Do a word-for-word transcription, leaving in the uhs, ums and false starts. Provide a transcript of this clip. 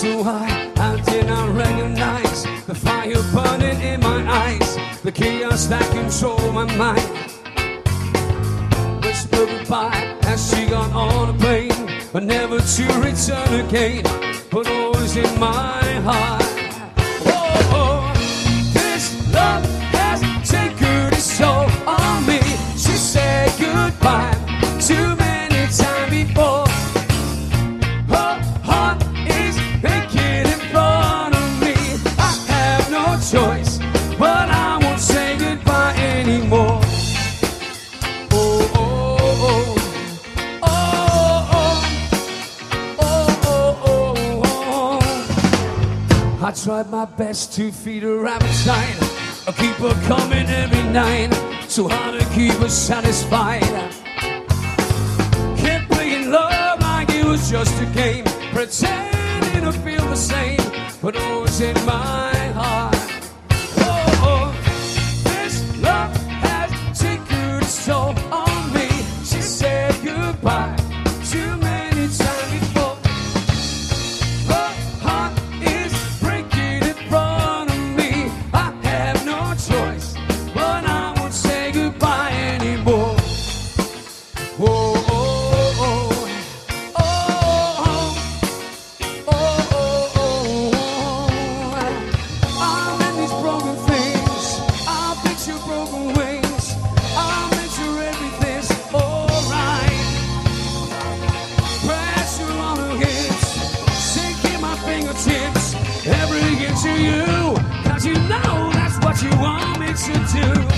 so high, I did not recognize the fire burning in my eyes, the chaos that controlled my mind. Whisper goodbye as she got on a plane, but never to return again, but always in my heart. Oh, oh, this love has taken its toll on me. She said goodbye too many times before. Her heart is aching in front of me. I have no choice, but I won't say goodbye anymore. Oh, oh, oh, oh, oh, oh, oh, oh. I tried my best to feed her appetite, I keep her coming every night, so hard to keep her satisfied. Kept playing love like it was just a game, pretending to feel the same, but always in my heart. Oh, oh, this love has taken its toll on me. She said goodbye too many times before. Her heart is breaking in front of me. I have no choice, but I won't say goodbye anymore. Oh, oh, oh, oh, oh, oh, oh, oh. I'm in these broken things, I'll picture broken wings, I'll make sure everything's alright. Pressure on her hips, sinking my fingertips, every inch of you, 'cause you know that's what you want me to do.